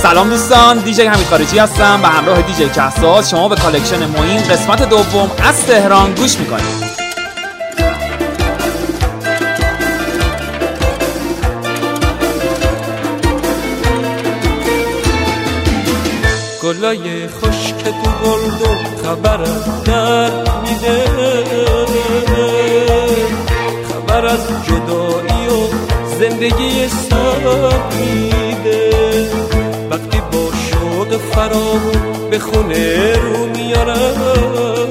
سلام دوستان، دیجی حمید خارجی هستم به همراه دیجی کهساز. شما به کالکشن معین قسمت دوم از تهران گوش میکنید. گلای خشک تو گلدون خبرم در میده، خبر از جدایی و زندگی سر میده. وقتی با شوق فراغون به خونه رو میارم،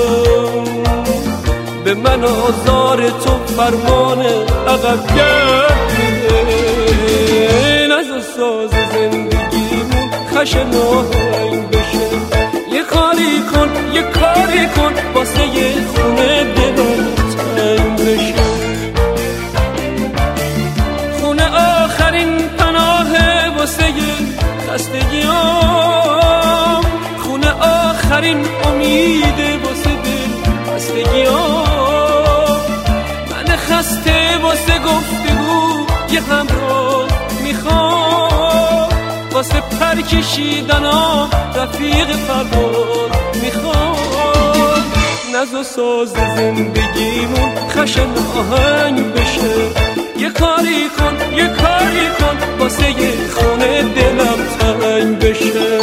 به من آزار تو فرمان عقب گرد میده. نزا ساز زندگیمون خشن آهنگ بشه، یه کاری کن یه کاری کن واسه یه خونه دلم تنگ بشه. خونه آخرین پناهه واسه خستگیام، خونه آخرین امیده واسه دل خستگیام. من خسته واسه گفتگو یه همراه میخوام، واسه پر کشیدن رفیق پرواز میخوام. نزا ساز زندگیمون خشن آهنگ بشه، یه کاری کن یه کاری کن واسه یه خونه دلم تنگ بشه.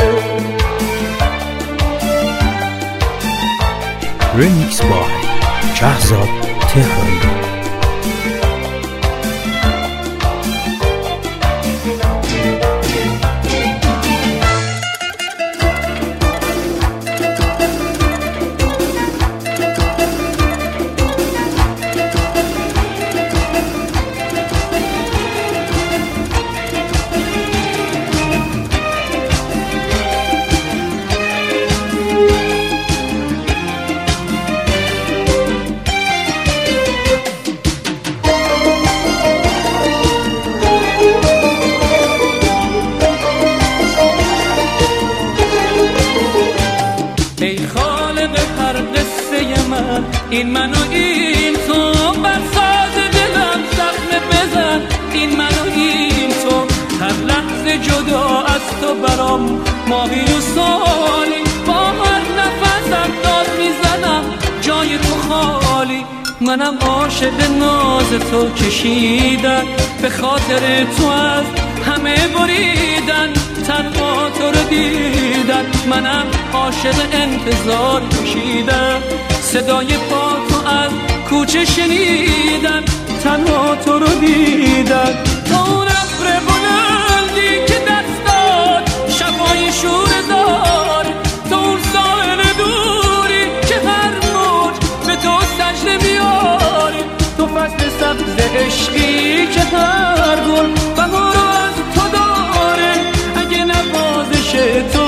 ریمیکس بای کهزاد تهرانی. این من و این تو بر ساز دلم زخم بزن. این من و این تو هر لحظه جدا از تو برام ماهی و سالی. با هر نفسم داد میزنم جای تو خالی. منم عاشق ناز تو کشیدن، به خاطر تو از همه بریدن. تنها تو رو دیدن، منم عاشق انتظار کشیدن. صدای پا تو از کوچه شنیدن، تنها تو رو دیدن. تو اون ابر بلندی که دست داد شبای شوره دار، تو اون ساحل دوری که هر موج به تو سجده میاره. تو فصل سبز عشقی که هر گل بهار از تو داره. اگه نوازش تو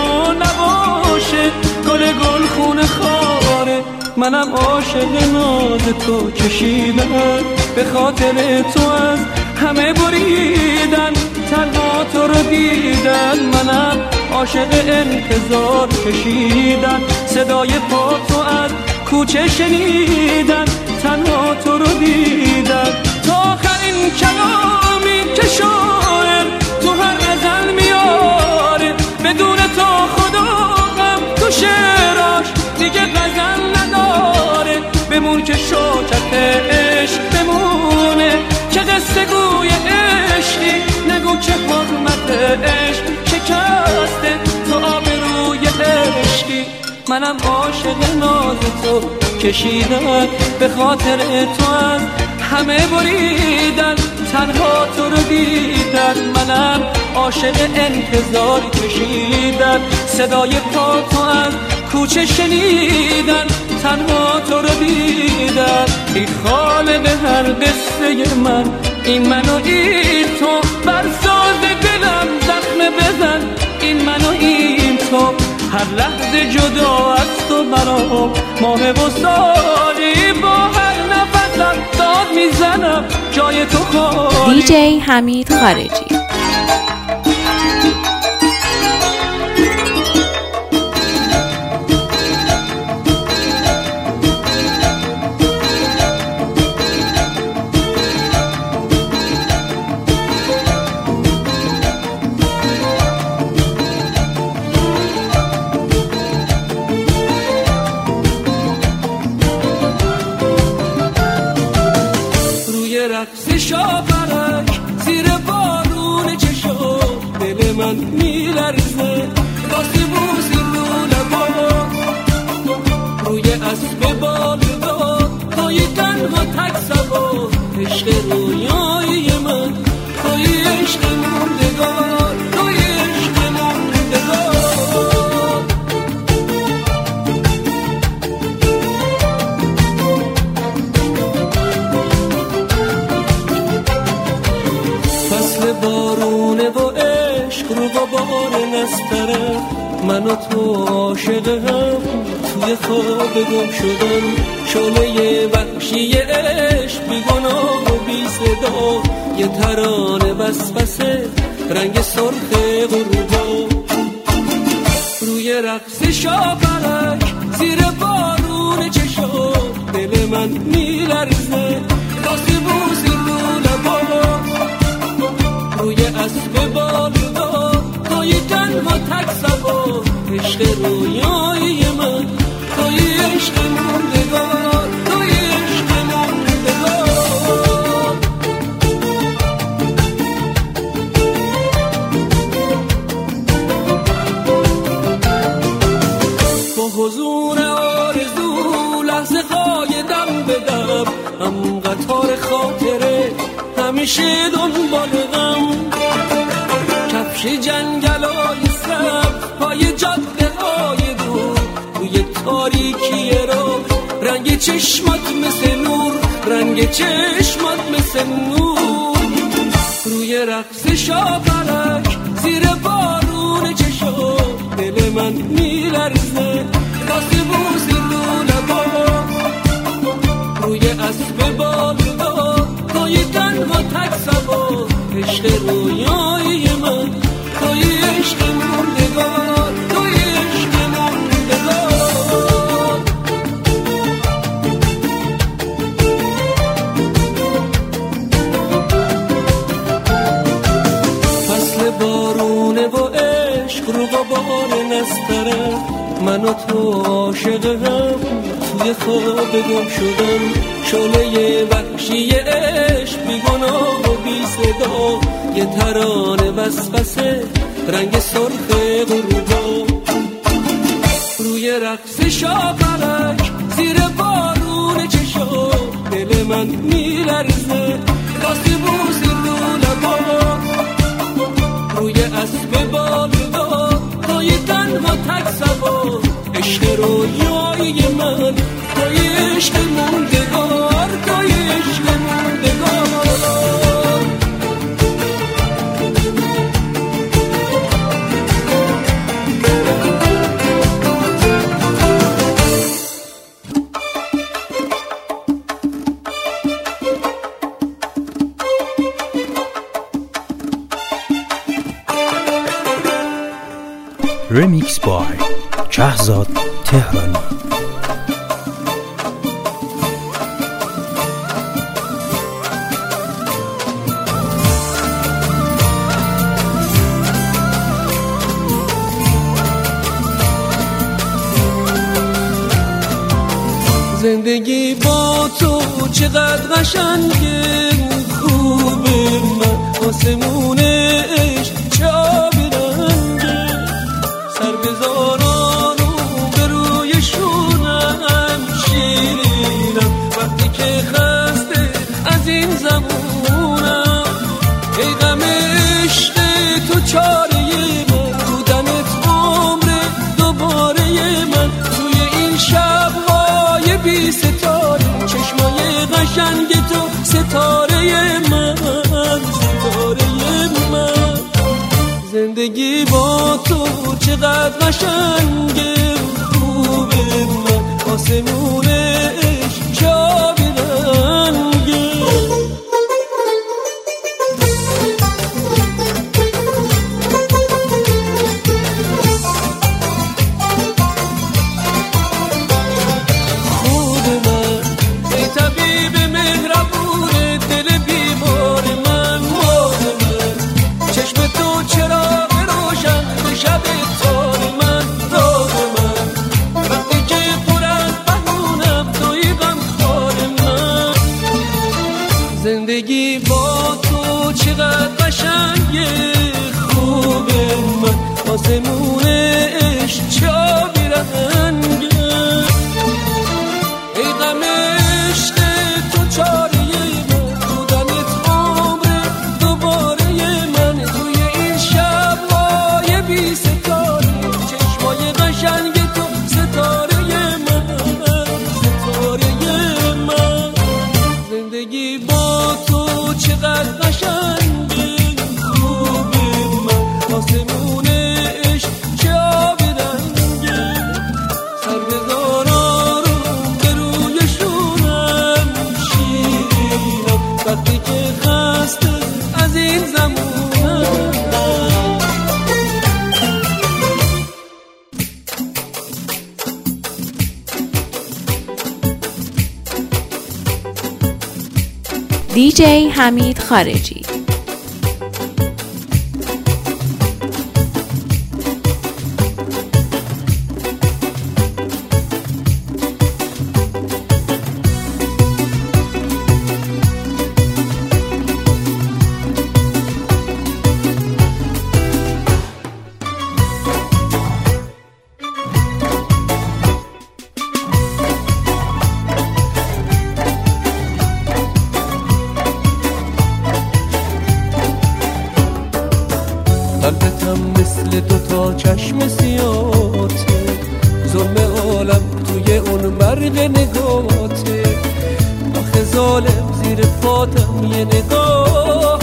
نباشه گل خونه خاره. منم عاشق ناز تو کشیدن، به خاطر تو از همه بریدن. تنها تو رو دیدن، منم عاشق انتظار کشیدن. صدای پا تو از کوچه شنیدن، تنها تو رو دیدن. تا آخرین کلامی که شاعر تو هر غزل میاره، بدون تو خدا غم تو شعراش دیگه غزل نداره. بمون که شوکت عشق بمونه، که قصه گوی عشقی. نگو که حرمت عشق شکسته تو آبروی عشقی. منم عاشق ناز تو کشیدن، به خاطر تو از همه بریدن. تنها تو رو دیدن، منم عاشق انتظار کشیدن. صدای پا تو از کوچه شنیدن، تنها تو رو دیدن. ای خالق هر قصه من، این من و این تو بر ساز دلم زخم بزن. این من و این تو هر لحظه جدا از تو برام ماه و سالی. با هر نفسم داد میزنم جای تو خالی. دیجی حمید خارجی. من میلرزه واسه موزی رو لبا روی اسب بالدار توی تنها تک سوار عشق رویایی من توی عشق موندگار توی عشق موندگار فصل بارونه و عشق رو غبار نستره من و تو عاشق هم توی خواب گم شدن شعله وحشی عشق بیگناه و بی صدا یه ترانه وسوسه رنگ سرخ غروبا روی رقص شاپرک زیر بارون چشم دل من میلرزه واسه بوسی رو لبا روی اسب بالدار توی تنها تک سوار عشق رویایی من توی عشق موندگار توی عشق موندگار با حضور آرزو لحظه های دم به دم هم قطار خاطره همیشه دنبال غم کفش جنگلای سبز پای جاده های دور روی تاریکی رو رنگ چشمات مثل نور رنگ چشمات مثل نور روی رقص شاپرک زیر بارون چشم دل من میلرزه واسه بوسی رو لبا روی اسب بالدار توی تنها تک سوار عشق رویایی من توی عشق موندگار توی عشق موندگار فصل بارونه و عشق رو غبار نستره من و تو عاشق هم توی خواب گم شدن شعله وحشی عشق بیگناه و بی صدا یه ترانه وسوسه رنگ سرخ غروبا روی رقص شاپرک زیر بارون چشم دل من میلرزه واسه بوسی رو لبا روی اسب بالدار توی تنها تک سوار عشق رویایی من توی عشق موندگار توی عشق موندگار Remix by Shahzad Tehrani. زندگی با تو چقدر قشنگه خوبه من آسمون عشق چه آبی رنگه سر بذاران و به روی شونم شیرینم وقتی که خسته از این زمونم ای غم عشق تو چاره من بودنت عمر دوباره من توی این شب‌های بی ستاره چشمای قشنگ تو ستاره من ستاره من زندگی با تو چقدر قشنگه خوبه من آسمون عشق چه آبی رنگه زندگی با تو چقدر قشنگه خوبه آسمونش چه آبی رنگه ای غم عشق تو چاره من بودنت عمر دوباره من توی این شب‌های بی ستاره چشمای قشنگ تو ستاره من زندگی با تو چقدر قشنگه خوبی من آسمونش چه آبی رنگه سر بذار آروم به روی شونم شیرینم وقتی که خسته از این زمونم دیجی حمید خارجی. قلبتم مثل دوتا چشم سیاته ظلم عالم توی اون برق نگاته آخه ظالم زیر پاتم یه نگاه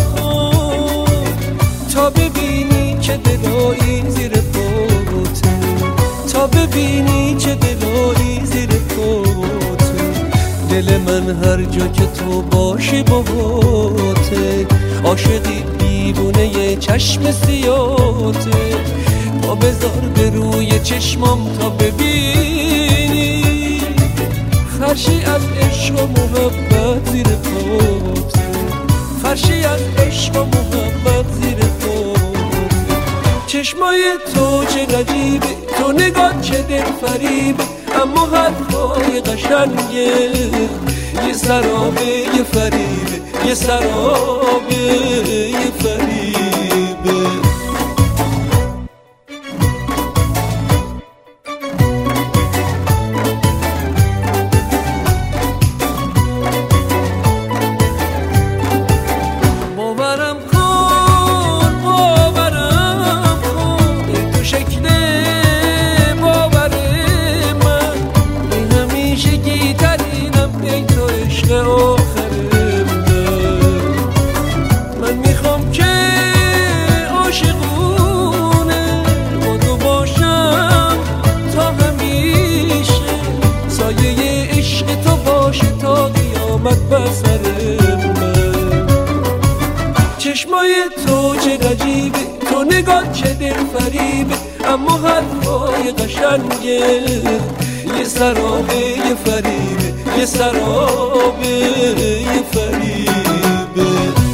تا ببینی چه دلایی زیر پاته تا ببینی چه دلایی زیر پاته دل من هر جا که تو باشی باهاته عاشقی دیوونه یه چشم سیاته پا بذار به روی چشمام تا ببینی فرشی از عشق و محبت زیر پاته فرشی از عشق و محبت زیر پاته چشمای تو چه عجیبه تو نگاه چه دل فریبه اما حرفای قشنگه یه سرابه یه فریبه یه سرابه یه فریبه باورم کن ای تو شکل باور من این همیشه گیترینم ای تو عشق آخر من میخوام که عاشقونه با تو باشم تا همیشه سایه عشق تو باشه تا قیامت بر سر من چشمای تو چه عجیبه تو نگاه چه دل فریبه اما حرفای قشنگه یه سرابه یه فریبه یه سرابه یه فریبه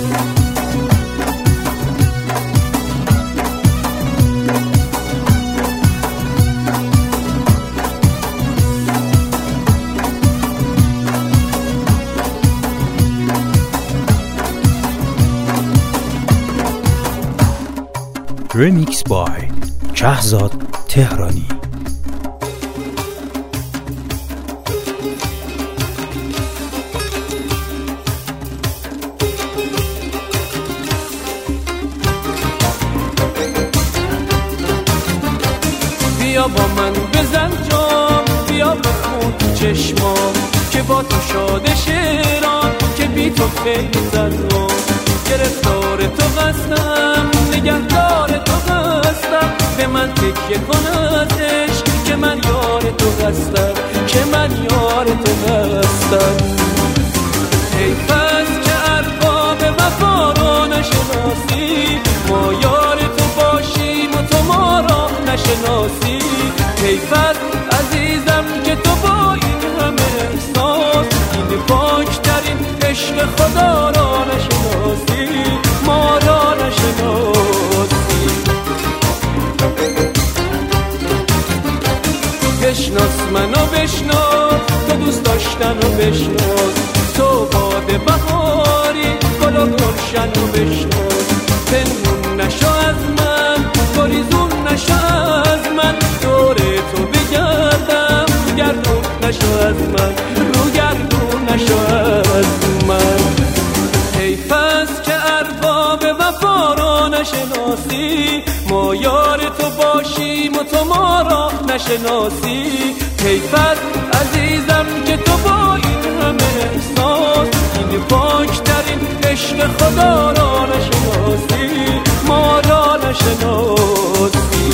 رمیکس بای کهزاد تهرانی. بیا با من بزن جام بیا بخون تو چشمام که با تو شاده شیران که بی تو خیلی زنم گرفتار تو هستم نگهدار تو هستم به من تکیه کن از عشق که من یار تو هستم که من یار تو هستم حیف است که ارباب وفا را نشناسی ما یار تو باشیم و تو ما را نشناسی حیف است عزیزم که تو با این همه احساس این پاکترین عشق خدا را نشناسی ما را نشناسی بشناس منو بشناس تو دوست داشتن و بشناس تو باد بهاری گل و گلشن و بشناس پنهون نشو از من گریزون نشو از من، دور تو بگردم گردون نشو از من، رو گردون نشو از من. حیف است که ارباب وفا را نشناسی، ما یار تو باشیم و تو ما را نشناسی. حیف است عزیزم که تو با این همه احساس، این پاکترین عشق خدا را نشناسی، ما را نشناسی.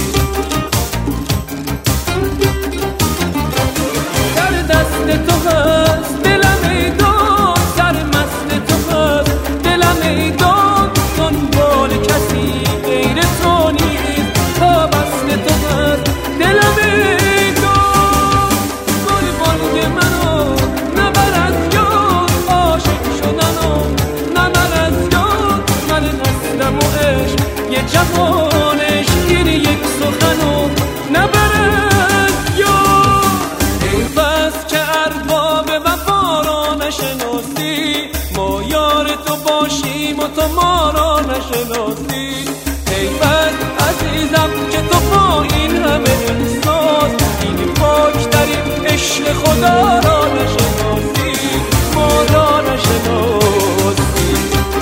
در دست تو هست دلم ای داد، سرمست تو هست دلم ای داد، دنبال کسی غیر تو نیست، پابست تو هست دلم ای داد. گل بانگ منو نبر از یاد، عاشق شدنو نبر از یاد، من هستم و عشق یه جهانش این یک سخنو نبر از یاد. حیف است که ارباب وفا را نشناسی، ما یار تو باشیم و تو ما را نشناسی. حیف است عزیزم که تو با این همه احساس، این پاکترین عشق خدا را نشناسی، ما را نشناسی.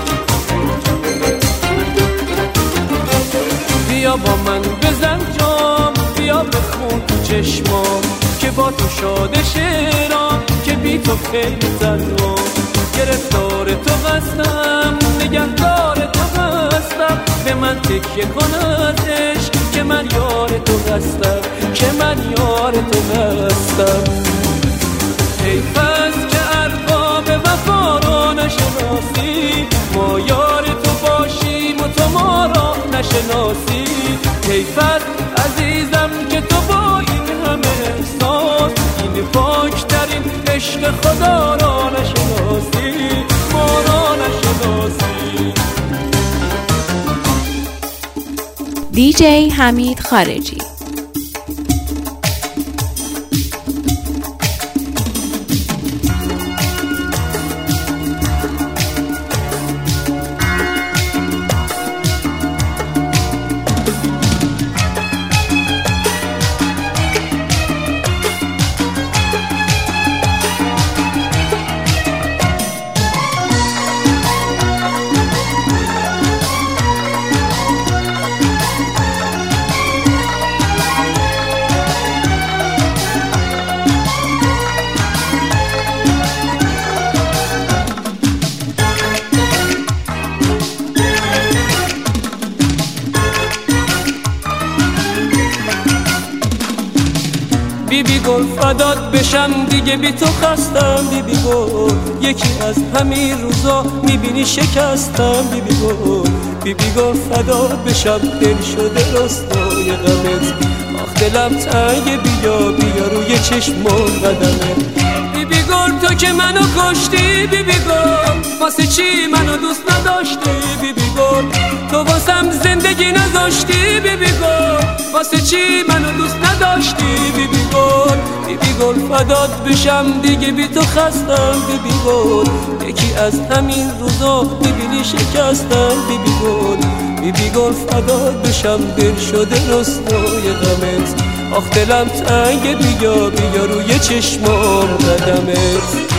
بیا با من بزن جام، بیا بخون تو چشمام، که با تو شاده شیرام، که بی تو خیلی تنها. گرفتار تو هستم، نگهدار تو هستم، به من تکیه کن از عشق، که من یار تو هستم، که من یار تو هستم. حیف است که ارباب وفا را نشناسی، ما یار تو باشیم و تو ما را نشناسی. حیف است عزیزم که تو با این همه احساس، این پاکترین عشق خدا را نشناسی، ما را نشناسی. دیجی حمید خارجی. بیبی گل فدات بشم دیگه بی تو خستم، بیبی گل یکی از همین روزا میبینی شکستم، بیبی گل بیبی گل فدات بشم، دل شده رستای غمت، آخ دلم تنگه، بیا روی چشمم قدمه. بیبی گل تو که منو کشتی، بیبی گل واسه چی منو دوست نداشتی، بیبی گل تو واسم زندگی نذاشتی، بیبی گل واسه چی منو دوست نداشتی، بیبی گل بیبی گل فدات بشم دیگه بی تو خستم، بیبی گل یکی از همین روزا میبینی شکستم، بیبی گل بیبی گل فدات بشم، دل شده رسوای غمت، آخ دلم تنگه، بیا روی چشمام قدمت.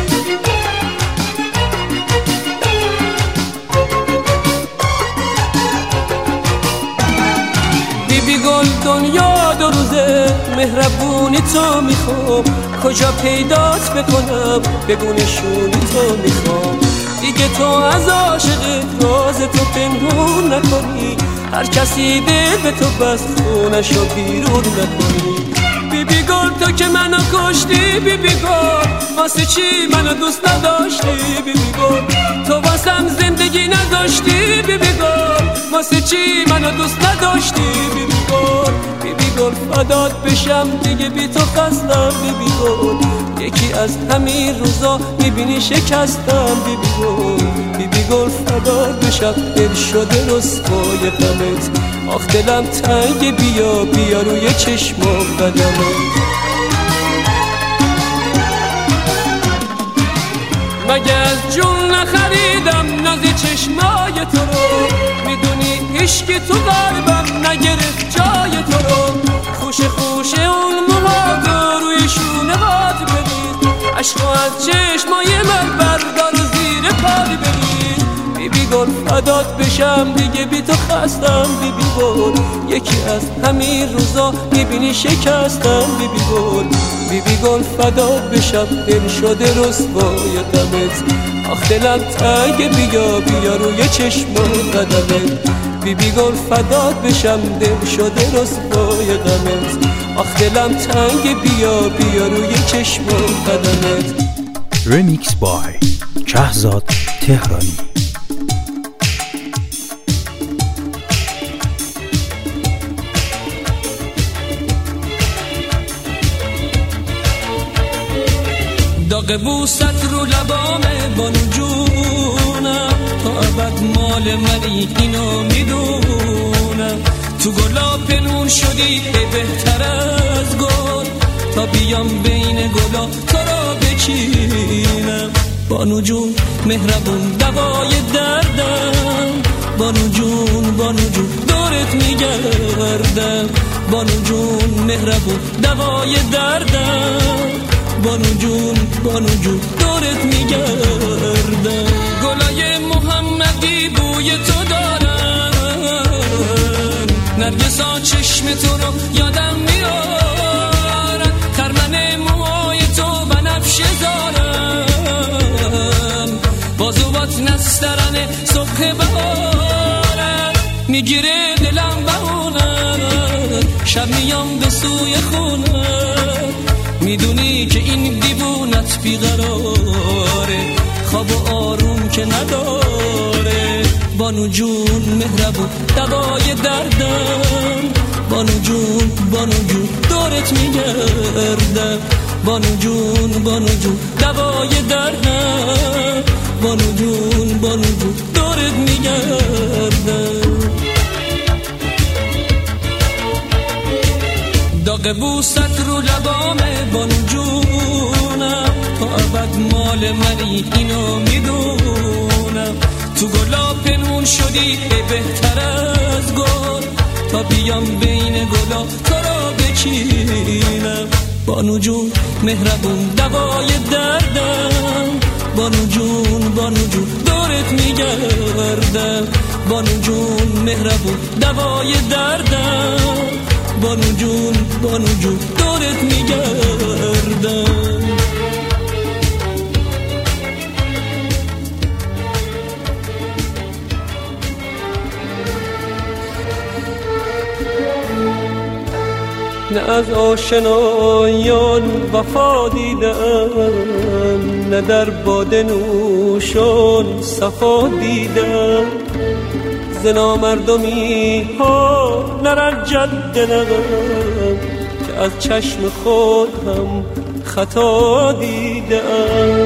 بیبی گل دنیا دو روزه، مهربونی تو میخوام، کجا پیدات بکنم، بگو نشونی تو میخوام، دیگه تو از عاشقت راز تو پنهون نکنی، هر کسی دل به تو بست خونشو بیرون نکنی. بیبی گل تو که منو کشتی، بیبی گل واسه چی منو دوست نداشتی، بیبی گل تو واسم زندگی نداشتی، بیبی گل واسه چی منو دوست نداشتی، بیبی گل بیبی گل فدات بشم دیگه بی تو خستم، بیبی گل یکی از همین روزا میبینی شکستم، بیبی گل بیبی گل فدات بشم، دل شده رسوای غمت، آخ دلم تنگه، بیا روی چشمام قدمت. مگه از جون نخریدم ناز چشمای تو رو، میدونی عشق تو قلبم نگرفت جای تو رو، عشق از چشمای من بردار و زیر پای بگیر. بیبی گل فدات بشم دیگه بی تو خستم. بیبی گل یکی از همین روزا میبینی شکستم. بیبی گل بیبی گل فدات بشم دل شده رسوای غمت. آخ دلم تنگ بیا بیا روی چشم و قدمت. بیبی گل فدات بشم دل شده رسوای غمت. آخ دلم تنگ بیا بیا روی چشم و قدمت. رمیکس بای کهزاد تهرانی. داغ بوست رو لبامه بانو جونم، تا ابد مال منی اینو میدونم. تو گلا پنون شدی بهتر از گل، تا بیام بین گلا تو را بچینم. بانو جون مهربون دوای دردم، بانو جون دورت میگردم. بانو جون مهربون دوای دردم، بانو جون دورت میگردم. گلای محمدی بوی تو دارن، نرگسا چشم تو رو یادم میارن. خرمن موهای تو بنفشه دارن، بازوات نسترن صبح بهارن. میگیره دلم بهونن، شب میام به سوی خونن. میدونی که این دیوونت بیقراره، خواب و آروم که نداره. بانو جون مهربون دوای دردم، بانو جون دورت میگردم. بانو جون دوای دردم، بانو جون دورت میگردم. داغ بوست رو لبامه بانو جونم، تا ابد مال منی اینو میدونم. تو گلا پنون شدی بهتر از گل، تا بیام بین گلا تو را بچینم. بانو جون مهربون دوای دردم، بانو جون دورت میگردم. بانو جون مهربون دوای دردم، بانو جون دورت میگردم. نه از آشنایان وفا دیدم، نه در باده نوشان صفا دیدم. ز نامردمی ها نرنجد دلم، که از چشم خود هم خطا دیدم.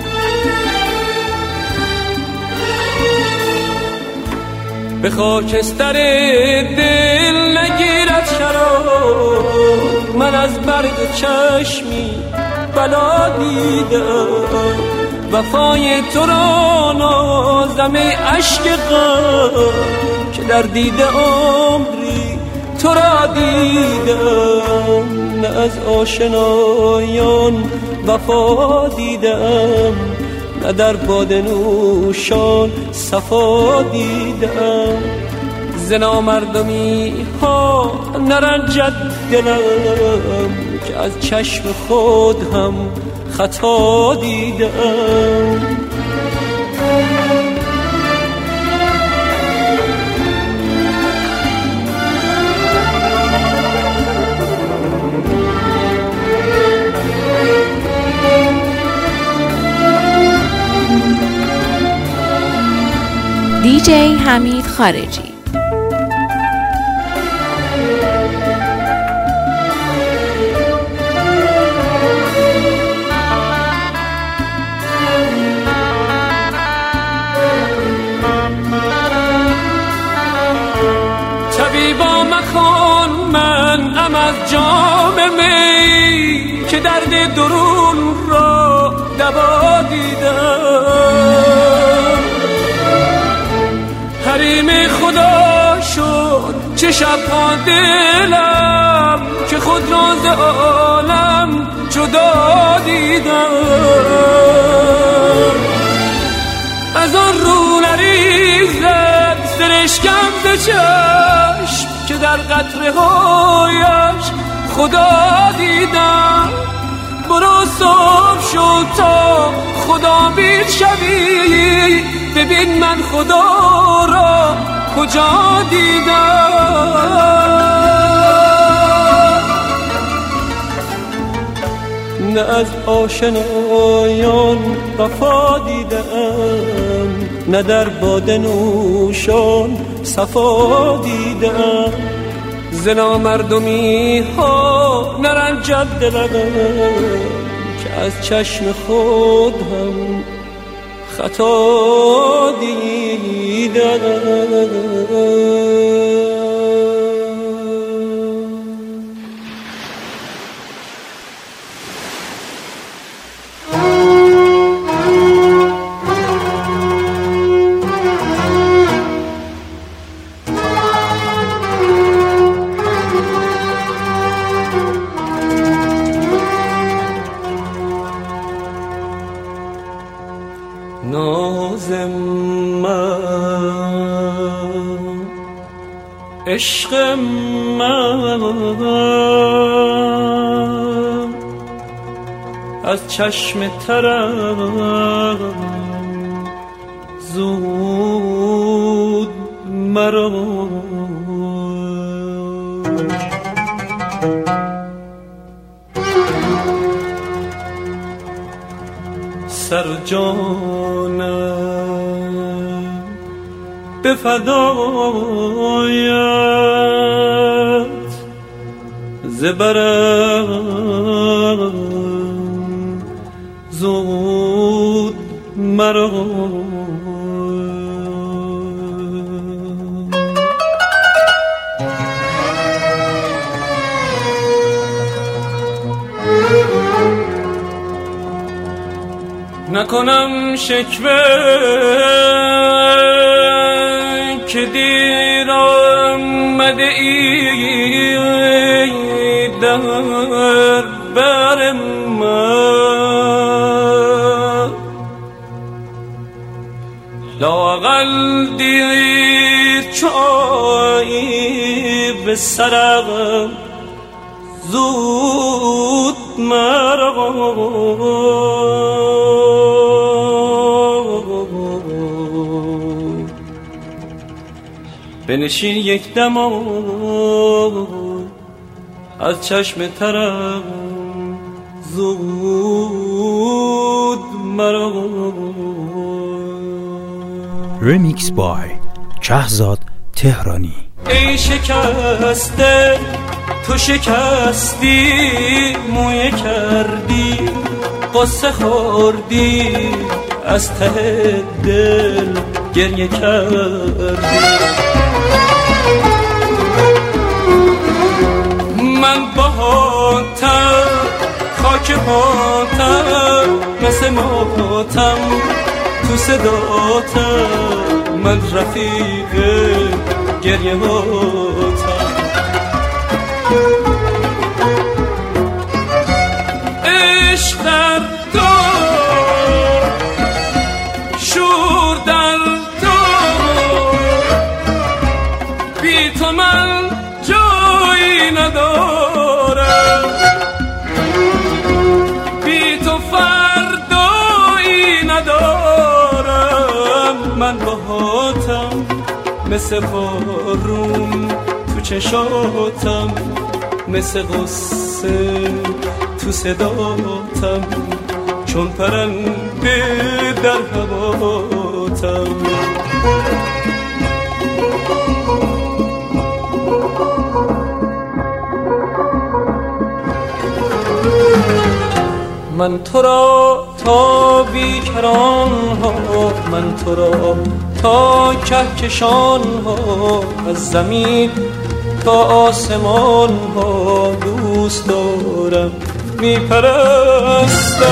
به خاکستر دل نگیرد شراب، من از برگ چشمی بلا دیدم. وفای تو را نازم ای عشق غم، که در دیده عمری تو را دیدم. نه از آشنایان وفا دیدم، نه در باده نوشان صفا دیدم. ز نامردمی ها نرنجد دلم، که از چشم خود هم خطا دیدم. دیجی حمید خارجی. طبیبا مخوان من از جام می، که درد درون را دوا دیدم. حریم خدا شد چه شبها دلم دیدم که خود را ز عالم جدا دیدم. از آن رو نریزد سرشکم ز چشم که در قطره هایش خدا دیدم. برو صبح شد تا خدا بین شوی، ببین من خدا را کجا دیدم. نه از آشنایان وفا دیدم، نه در باده نوشان صفا دیدم. ز نامردمی ها نرنجد دلم که از چشم خود هم خطا دیدم. نازم من، عشق من، از چشم ترم زود مرا. سر و جانم به فدایت، ز برم زود مرا. نکنم شکوه که دیر آمده ای در بر من، لااقل دیر چایی به سرم زود مرا. بنشین یک دم از چشم ترم زود مرا. رمیکس بای کهزاد تهرانی. ای شکسته تو شکستی، مویه کردی قصه خوردی، از ته دل گریه کردی. من باهاتم خاک پاتم، مثل ماتم تو صداتم، من رفیق گریه هاتم. عشق در تو، شور در تو، بی تو من جایی ندارم، بی تو فردایی ندارم. من باهاتم مثل بارون تو چشاتم، مثل غصه تو صداتم، چون پرنده در هواتم. من تو را تا بیکران ها، من تو را تا کهکشان ها، از زمین تا آسمان ها دوست دارم، میپرستم.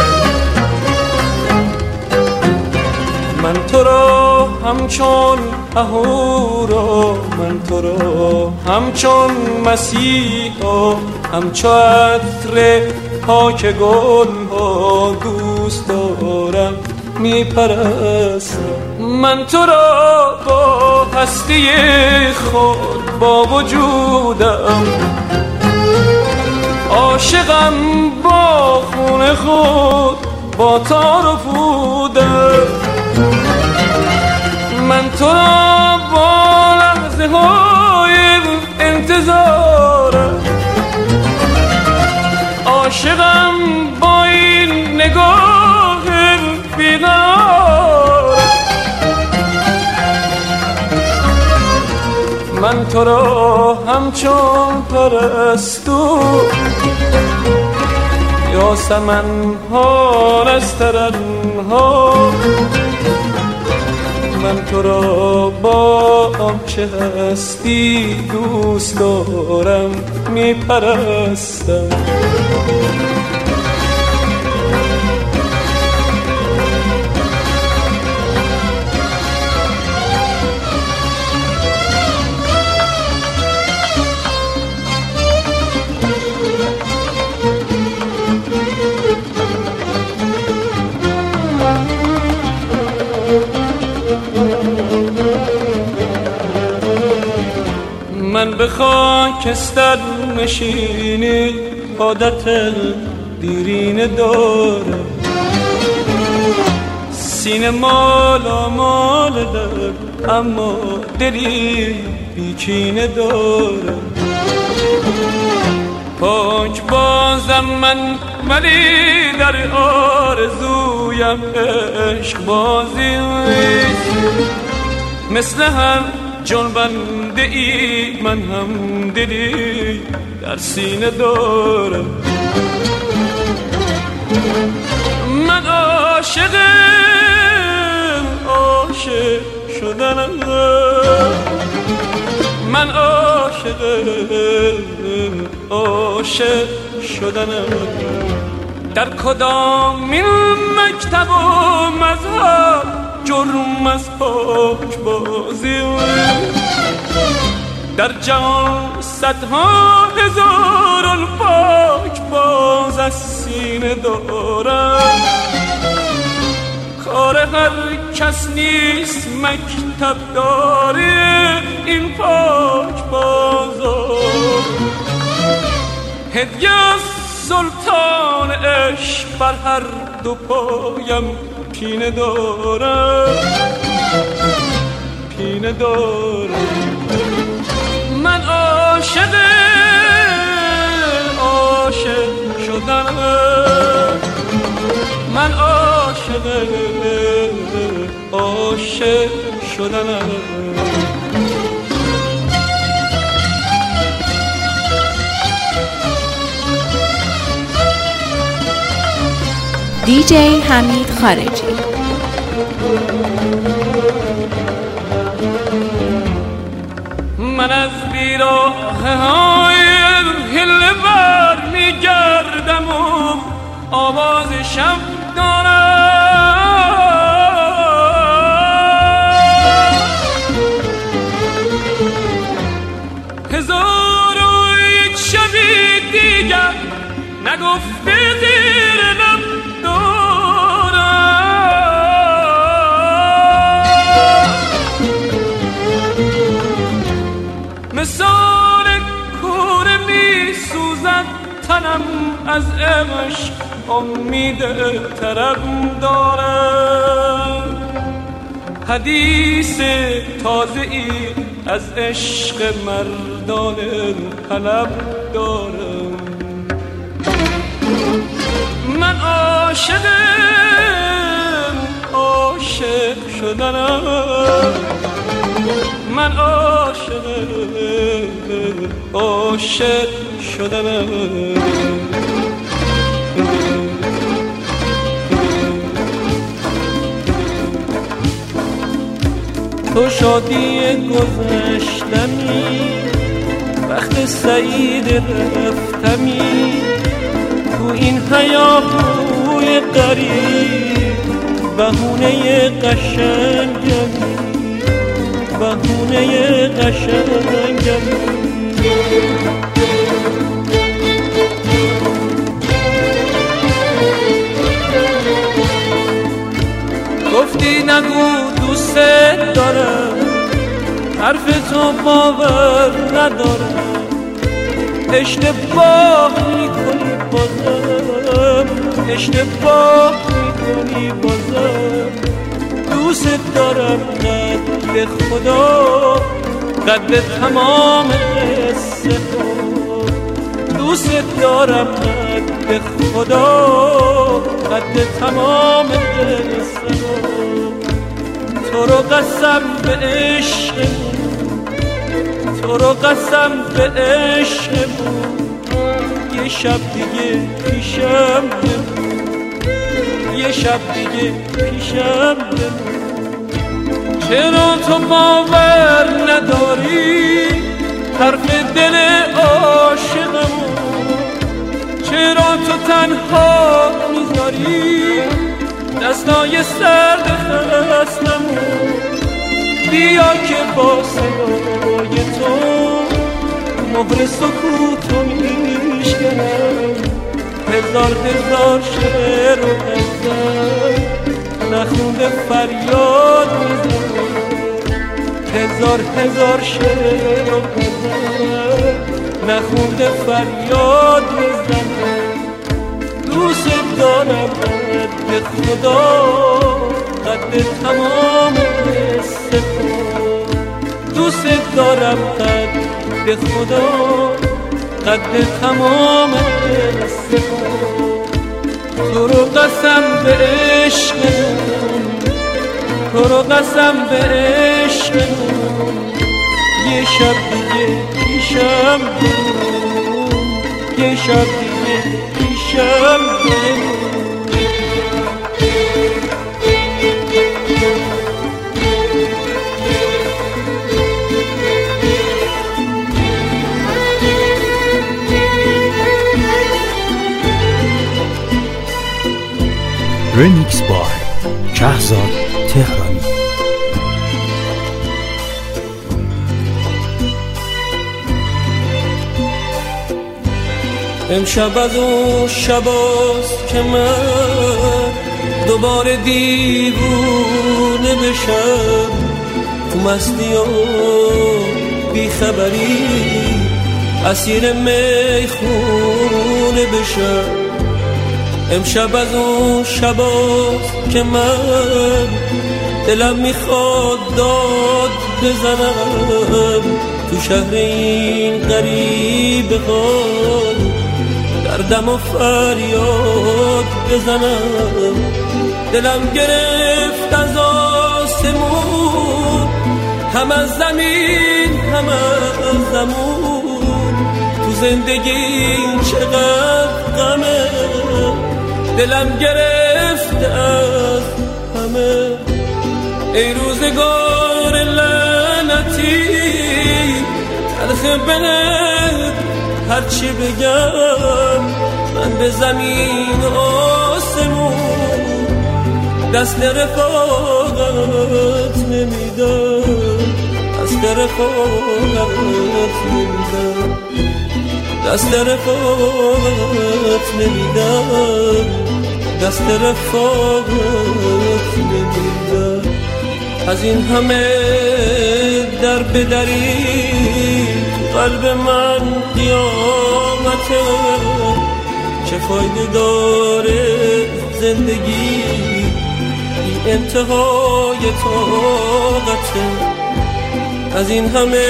من تو را همچون اهورا من تو را همچون مسیحا همچو عطر پاک گل ها دوست دارم میپرستم. من تو را با هستی خود با وجودم عاشقم با خون خود با تار و پودم. من تو را با لحظه های انتظارم عاشقم با این نگاه بیقرارم. من تو را همچون پرستو یاسمن ها از ترنها من تو را با آنچه هستی دوست دارم میپرستم. من به خاکستر نشینی عادت دیرینه دارم سینه مالا مال در اما دلی بیچینه دارم. پاک بازم من ولی در آرزویم عشق بازی مثل هر جنبنده ای من هم دلی در سینه دارم. من عاشق شدنم من عاشق شدنم. در کدام این مکتب و مذهب جرم از پاک بازی در جهان صدها هزاران پاک باز از سینه دارم. کار هر کس نیست مکتب داری این پاک بازار هدیه از سلطان عشق بر هر دو پایم پینه دارم پینه دارم. من عاشق شدنم من عاشق شدنم. دیجی حمید خارجی. من از بیراه های هله بر میگردم و آواز شب دارم. هزار و یک شبی دیگر نگفته زیر لب مثال کوره می سوزد تنم از عشق امید طرب دارم. حدیث تازه ای از عشق مردان طلب دارم. من عاشق شدنم من عاشق شدنم. تو شادی گذشتمی وقت سعید رفتمی تو این هیاهوی قریب بهونه قشنگمی بهونه قشنگم. گفتی نگو دوست دارم، حرف تو باور ندارم، اشتباه میکنی بازم، اشتباه میکنی بازم. دوست دارم قد خدا، قد تمام قصه ها. دوست دارم قد خدا، قد تمام قصه ها. تو رو قسم به عشقمون، تو رو قسم به عشقمون، یه شب دیگه پیشم بمون، یه شب دیگه پیشم بمون. چرا تو باور نداری حرف دل عاشقمون؟ چرا تو تنها میذاری دستای سرد خستمون؟ بیا که با صدای تو مهر سکوتو میشکنم. هزار هزار شعر و غزل نخونده فریاد میزنم. هزار هزار شعر و غزل نخونده فریاد میزنم. دوست دارم قد خدا، قد تمام قصه ها. دوست دارم قد خدا، قد تمام قصه ها. تو رو قسم به عشقمون، تو رو قسم به عشقمون، یه شب دیگه پیشم بمون، یه شب دیگه پیشم بمون. رمیکس بای شهزاد تهرانی. امشب از اون شباست که من دوباره دیوونه بشم، تو مستی و بیخبری اسیر میخونه بشم. امشب از اون شباست که من دلم میخواد داد بزنم، تو شهر این غریب حال دردم و فریاد بزنم. دلم گرفت از آسمون، هم از زمین هم از زمون، تو زندگی چقدر غمه. دلم گرفت از همه، ای روزگار لعنتی، تلخ بلد هرچی بگم من به زمین و آسمون دست رفاقت نمیدم، دست رفاقت نمیدم، دست رفاقت نمیدم، دست رفاقت نمیدم. از این همه در بدری قلب من قیامته، چه فایده داره زندگی این انتهای طاقته. از این همه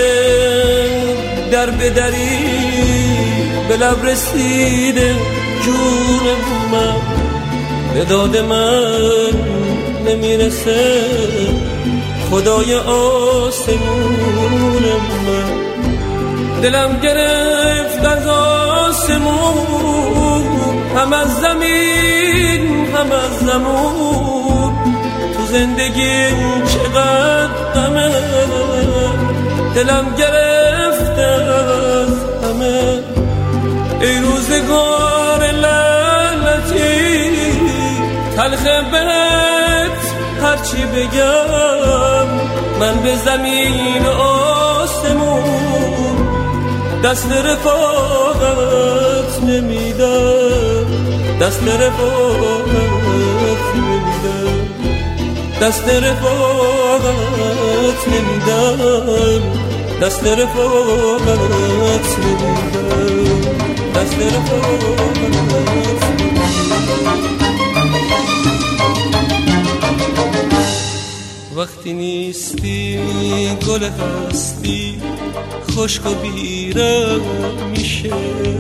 در بدری به لب رسیده جون من، به داد من نمیرسه خدای آسمون من. دلم گرفت از آسمون، هم از زمین هم از زمون، تو زندگی چقدر غمه. دلم گرفت از همه، ای روزگار لعنتی، تلخ بهت هرچی بگم من به زمین و آسمون دست رفاقت نمیدم، دست رفاقت نمیدم، دست رفاقت نمیدم، دست رفاقت نمیدم، دست رفاقت نمیدم. وقتی نیستی گل هستی خشک و بیرم میشه،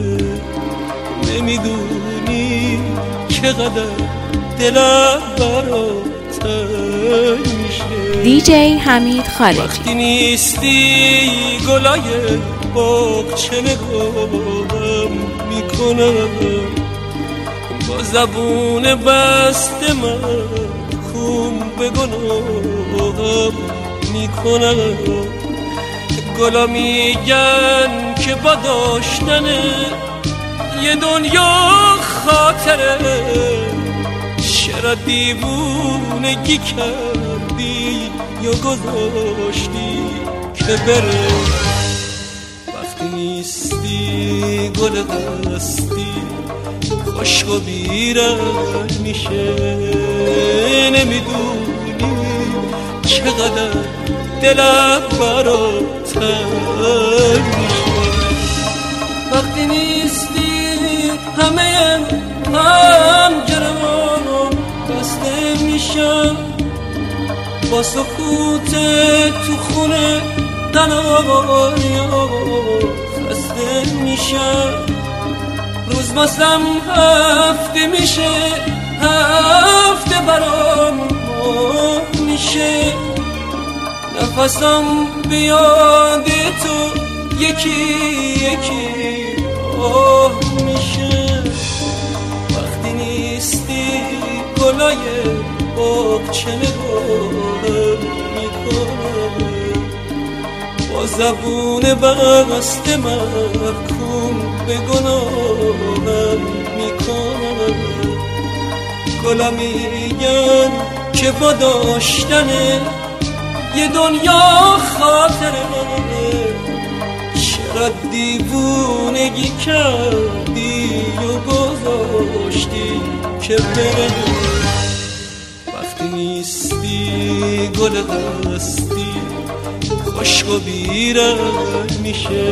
نمیدونی چقدر دلم برات تنگ میشه. دیجی حمید خارجی. وقتی نیستی گلای باغچه نگاهم میکنم، با زبون بسته من خون به گناهم میکنم. گلا میگن که با داشتن یه دنیا خاطره، چرا دیوونگی کردی یا گذاشتی که بره. وقتی نیستی گل هستی خشک و بیرنگ میشه، نمیدونی چقدر دلم برات تنگ میشه. وقتی نیستی همه پنجره‌ام بسته میشم، با سکوت تو خونه قناریا خسته میشم. روز واسم هفته میشه، هفته برام ماه میشه، نفسم بیاد تو یکی یکی آه میشه. وقتی نیستی گلای باغچه نگاهم میکنم، با زبون بسته محکوم به گناهم میکنم. گلا میگن که با داشتن یه دنیا خاطره، چرا دیوونگی کردی و گذاشتی که بره. وقتی نیستی گل هستی خشک و بیرنگ میشه،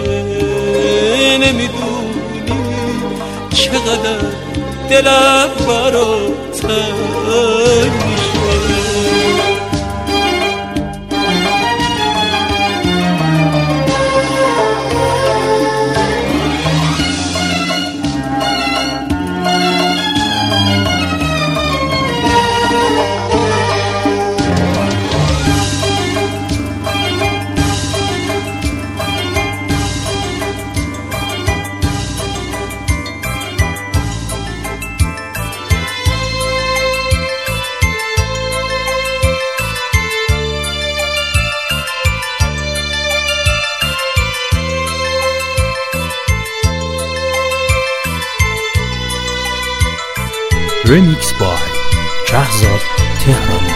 نمیدونی چقدر دلم برات تنگ میشه. رمیکس بای شهزاد تهرانی.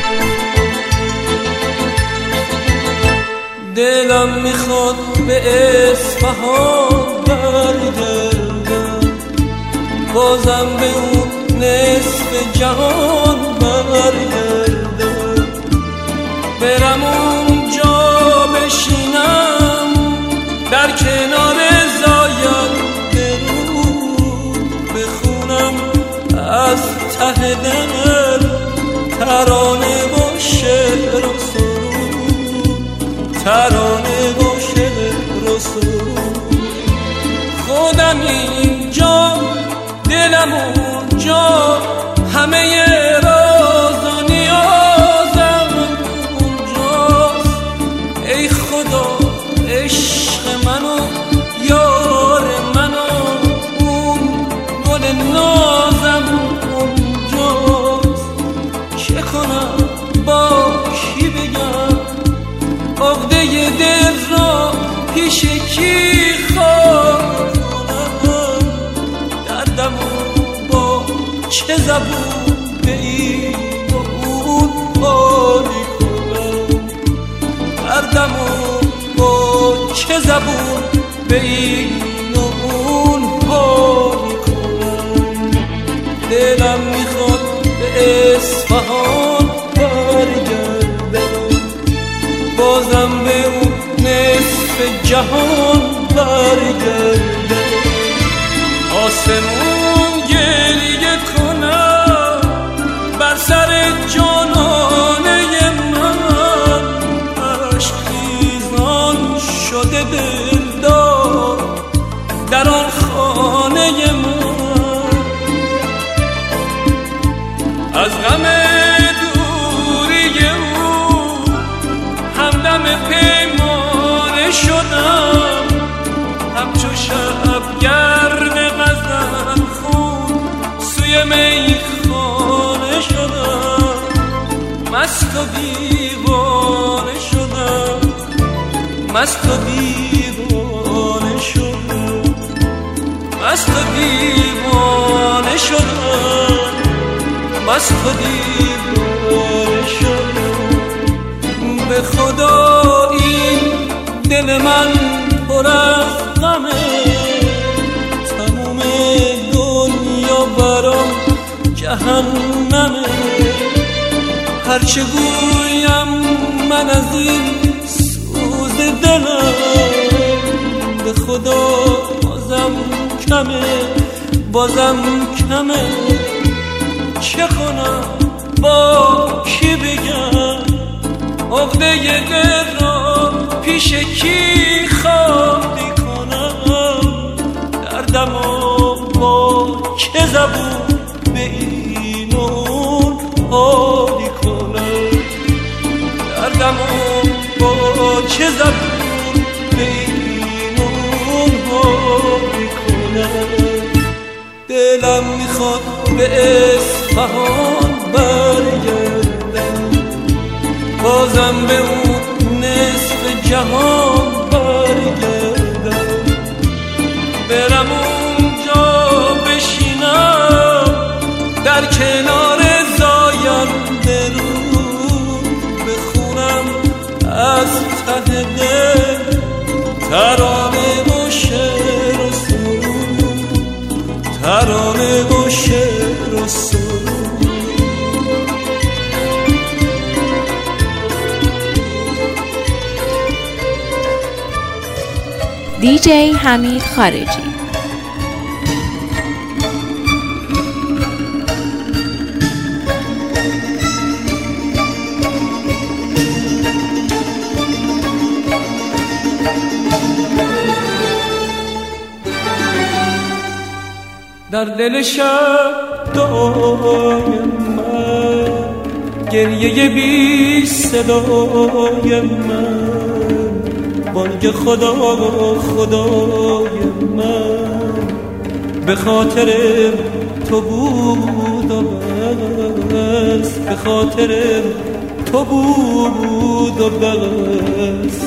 دلم میخواد به اصفهان برگردم، بازم به اون نصف جهان برگردم، برم اونجا بشینم در کنار زاینده رود، بخونم از ته دل ترانه و شعر و سرود، ترانه و شعر و سرود. خودم اینجا دلم اونجا، همه راز و نیازم اونجاست. ای خدا عشق منو یار منو اون گل نازم اونجاست. چه کنم با کی بگم عقده دل را پیش کی خواهد کنم، دردمو با چه زبون به این و اون حالی کنم. چه زبون به این و اون حالی کنم. دلم میخواد به اصفهان برگردم، بازم به اون نصف جهان برگردم. آسمون گریه کنم بر سر جانانه من، عشق خیزان شده دلدار در آن خانه من. از غم دوری او همدم پیمانه شدم، همچو شبگرد غزل خون سوی میخانه شدم. مست و دیوانه شدم، مست و دیوانه شدم، مست و دیوانه شدم، مست و دیوانه شدم. به خدا این دل من پر از غمه، تموم دنیا برام جهنمه. هرچه گویم من از این سوز دلم، به خدا بازم کمه، بازم کمه. چه کنم با کی بگم عقده دل را پیش کی خالی کنم. دردم با چه زبون به این و اون حالی کنم. دردم با چه زبون به این و اون حالی کنم. دلم میخواد به اصفهان برگردم، بازم به اون نصف جهان برگردم. برم اونجا بشینم در کنار زاینده رود، بخونم از ته دل ترانه و شعر و سرود، ترانه و شعر و سرود. دیجی حمید خارجی. در دل شب دعای من، گریه بی صدای من، بانگ خدا خدای من، به خاطر تو بود و بس، به خاطر تو بود و بس.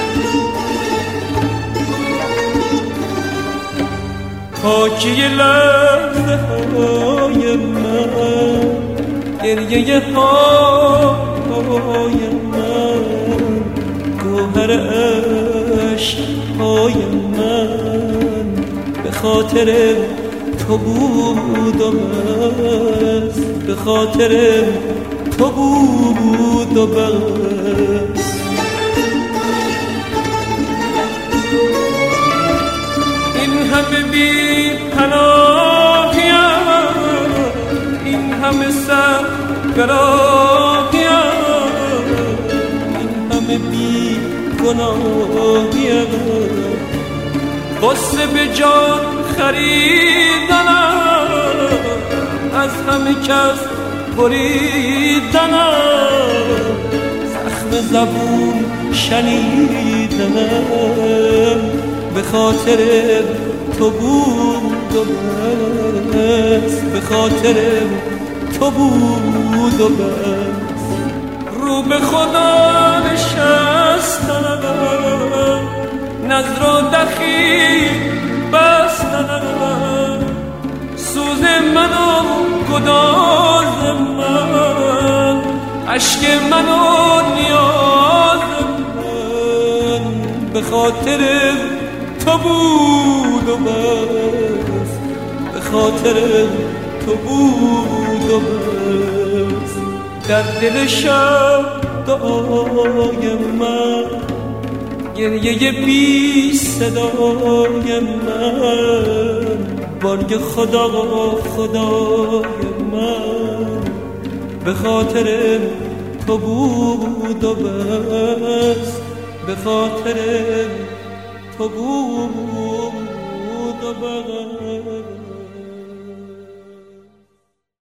پاکی لحظه های من، گریه های من، گوهر عشق های من، به خاطر تو بود و بس، به خاطر تو بود و بس. این همه بی پناهیم، این همه سر گراهیم، این همه بی گناهیم، غصه به جان خریدنم، از همه کس بریدنم، زخم زبون شنیدنم، به خاطر تو بود و بس، به خاطر تو بود و بس. رو به خدا نشستنم، نظر و دخیل بستنم، سوز من و گداز من، عشق من و نیاز من، به به خاطر تو بود و بس، به خاطر تو بود و بس. در دل شب دعای من، گریه بی صدای من، بانگ خدا خدای من، به خاطر تو بود و بس، به خاطر تو بود و بس.